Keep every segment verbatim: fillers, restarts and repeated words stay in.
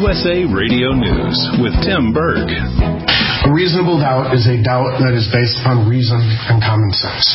U S A Radio News with Tim Berg. A reasonable doubt is a doubt that is based upon reason and common sense.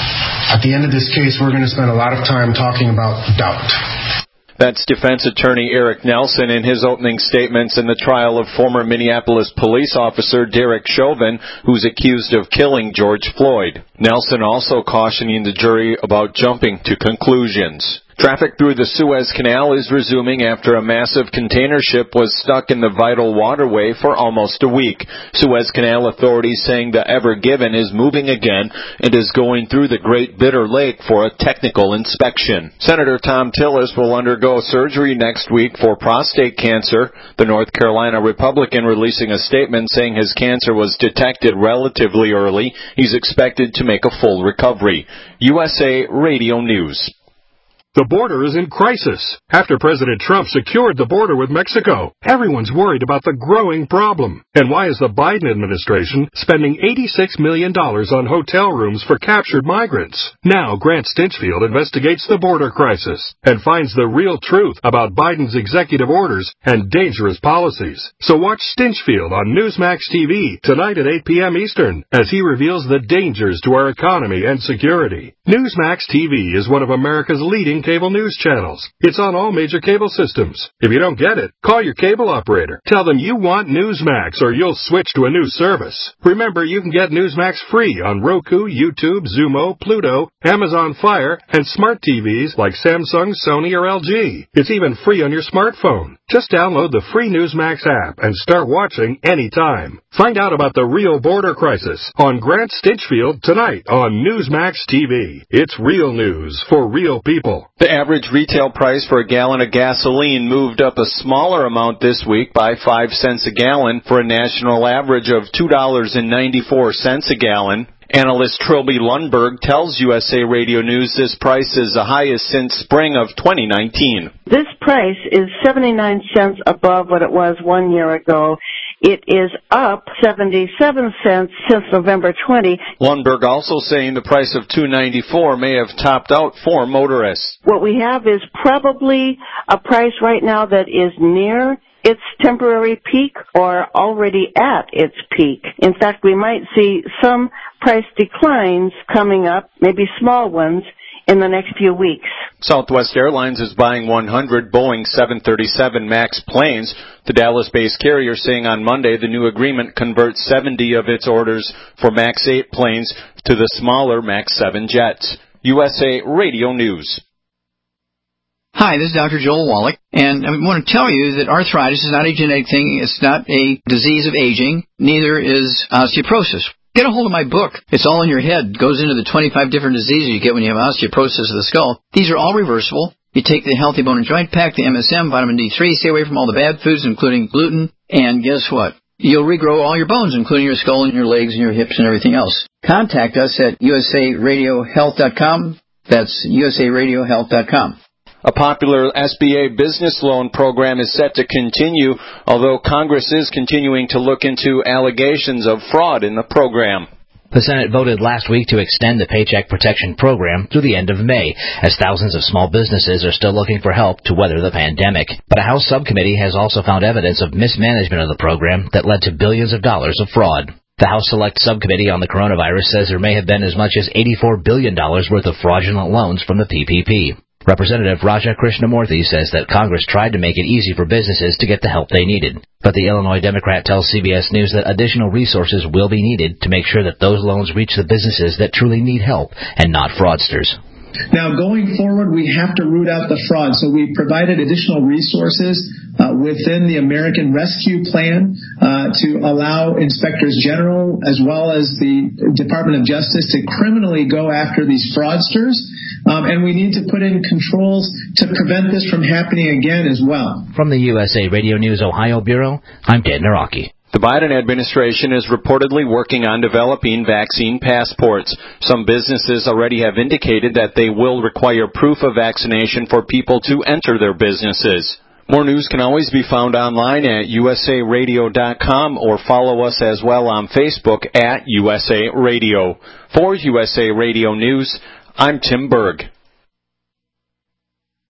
At the end of this case, we're going to spend a lot of time talking about doubt. That's defense attorney Eric Nelson in his opening statements in the trial of former Minneapolis police officer Derek Chauvin, who's accused of killing George Floyd. Nelson also cautioning the jury about jumping to conclusions. Traffic through the Suez Canal is resuming after a massive container ship was stuck in the vital waterway for almost a week. Suez Canal authorities saying the Ever Given is moving again and is going through the Great Bitter Lake for a technical inspection. Senator Thom Tillis will undergo surgery next week for prostate cancer. The North Carolina Republican releasing a statement saying his cancer was detected relatively early. He's expected to make a full recovery. U S A Radio News. The border is in crisis. After President Trump secured the border with Mexico, everyone's worried about the growing problem. And why is the Biden administration spending eighty-six million dollars on hotel rooms for captured migrants? Now Grant Stinchfield investigates the border crisis and finds the real truth about Biden's executive orders and dangerous policies. So watch Stinchfield on Newsmax T V tonight at eight p.m. Eastern as he reveals the dangers to our economy and security. Newsmax T V is one of America's leading cable news channels. It's on all major cable systems. If you don't get it, call your cable operator. Tell them you want Newsmax or you'll switch to a new service. Remember, you can get Newsmax free on Roku, YouTube, Zumo, Pluto, Amazon Fire, and smart T Vs like Samsung, Sony, or L G. It's even free on your smartphone. Just download the free Newsmax app and start watching anytime. Find out about the real border crisis on Grant Stinchfield tonight on Newsmax T V. It's real news for real people. The average retail price for a gallon of gasoline moved up a smaller amount this week by five cents a gallon for a national average of two dollars and ninety-four cents a gallon. Analyst Trilby Lundberg tells U S A Radio News this price is the highest since spring of twenty nineteen. This price is seventy-nine cents above what it was one year ago. It is up seventy-seven cents since November twentieth. Lundberg also saying the price of two ninety-four may have topped out for motorists. What we have is probably a price right now that is near its temporary peak or already at its peak. In fact, we might see some price declines coming up, maybe small ones, in the next few weeks. Southwest Airlines is buying one hundred Boeing seven thirty-seven MAX planes. The Dallas-based carrier saying on Monday the new agreement converts seventy of its orders for MAX eight planes to the smaller MAX seven jets. U S A Radio News. Hi, this is Doctor Joel Wallach, and I want to tell you that arthritis is not a genetic thing. It's not a disease of aging. Neither is osteoporosis. Get a hold of my book. It's all in your head. It goes into the twenty-five different diseases you get when you have osteoporosis of the skull. These are all reversible. You take the Healthy Bone and Joint Pack, the M S M, vitamin D three, stay away from all the bad foods, including gluten, and guess what? You'll regrow all your bones, including your skull and your legs and your hips and everything else. Contact us at U S A radio health dot com. That's U S A radio health dot com. A popular S B A business loan program is set to continue, although Congress is continuing to look into allegations of fraud in the program. The Senate voted last week to extend the Paycheck Protection Program through the end of May, as thousands of small businesses are still looking for help to weather the pandemic. But a House subcommittee has also found evidence of mismanagement of the program that led to billions of dollars of fraud. The House Select Subcommittee on the Coronavirus says there may have been as much as eighty-four billion dollars worth of fraudulent loans from the P P P. Representative Raja Krishnamurthy says that Congress tried to make it easy for businesses to get the help they needed. But the Illinois Democrat tells C B S News that additional resources will be needed to make sure that those loans reach the businesses that truly need help and not fraudsters. Now, going forward, we have to root out the fraud. So we provided additional resources uh, within the American Rescue Plan uh, to allow inspectors general as well as the Department of Justice to criminally go after these fraudsters. Um, and we need to put in controls to prevent this from happening again as well. From the U S A Radio News Ohio Bureau, I'm Dan Naraki. The Biden administration is reportedly working on developing vaccine passports. Some businesses already have indicated that they will require proof of vaccination for people to enter their businesses. More news can always be found online at U S A radio dot com or follow us as well on Facebook at U S A Radio. For U S A Radio News, I'm Tim Berg.